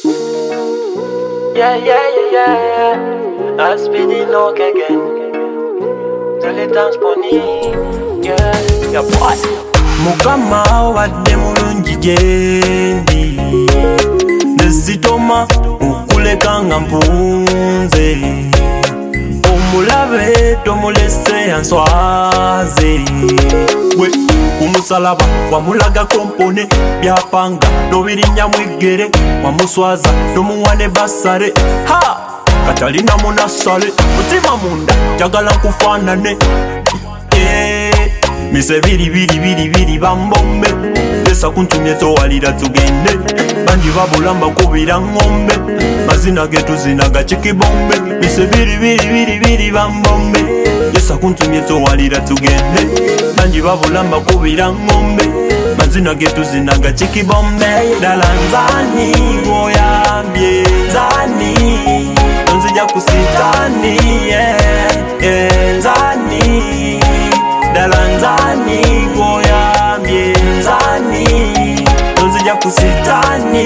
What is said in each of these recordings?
Yeah. I speed it low again. Tell it transponi. Yeah, boy. Mukama wadde mulungi gyendi nezitoma okuleka nga mpunze omulabe tomulese yanswaze gwe kumusalaba wamulaga kompone byapanga nobirinya mwigere wamuswaza nomuwane basare ha katalina munasale mutima munda jagala nkufaanane mise biri bambombe lesa kuntumye towalira tugende banji babulamba kubira ngombe mazina getu zinaga chikibombe mise biri bambombe lesa kuntumye towalira tugende banji babulamba kubira ngombe mazina getu zinaga chikibombe dala nzani goyambye nzani nzija kusitani nzani dala nzani goyambye nzani nzija kusitani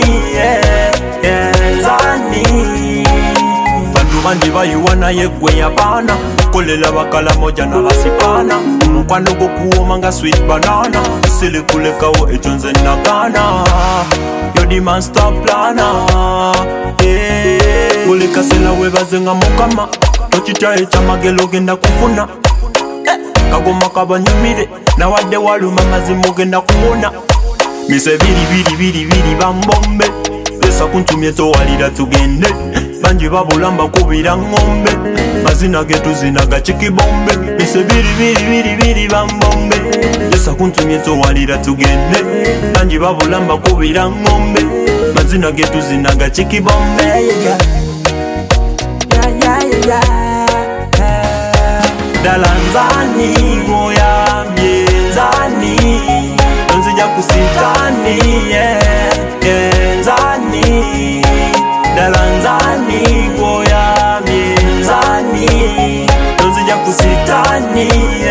nzani bantu bandi bayiwana yegwe yapana kolela bakala moja na basipana omukwano gokuwoma nga sweet banana sili kulekawo ekyo nze nagana yodi master plana buli kasela webaze nga mukama tokitya ekyamagelo genda kufuna kagoma kabanyumire nawadde waluma mazimu genda kuwona mise biri bambombe lesa kuntumye towalira tugende banji babulamba kubira ngombe mazina getu zinaga chikibombe mise biri bambombe lesa kuntumye towalira tugende banji babulamba kubira ngombe mazina getu zinaga chikibombe dala nzani goyambye nzani nzija kusitani nzani dala nzani goyambye nzani nzija kusitani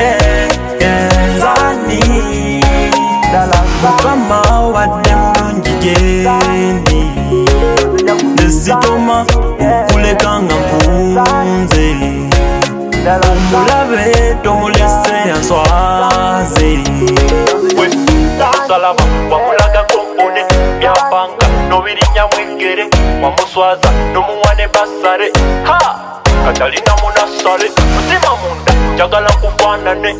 nzani dala mukama wadde mulungi gyendi nezitoma okuleka nga mpunze omulabe tomulese yanswaze salaba wamulaga kompone byapanga nobirinya mwigere wamuswaza nomuwane basare ha katalina munasale mutima munda jagala kufaanane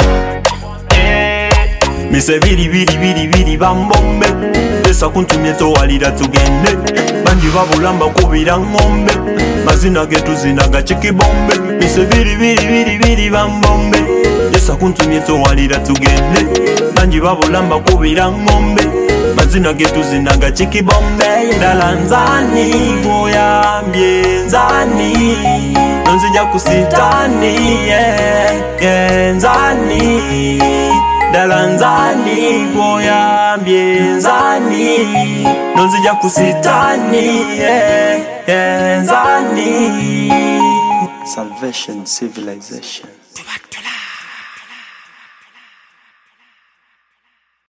mise biri bambombe lesa kuntumye towalira tugende banji babulamba kubira ngombe mazina getu zinaga chikibombe mise biri bambombe lesa kuntumye towalira tugende banji babulamba kubira ngombe mazina getu zinaga chikibombe dala nzani goyambye nzani nzija kusitani nzani dala nzani goyambye nzani nzija kusitani nzani Salvation Civilization.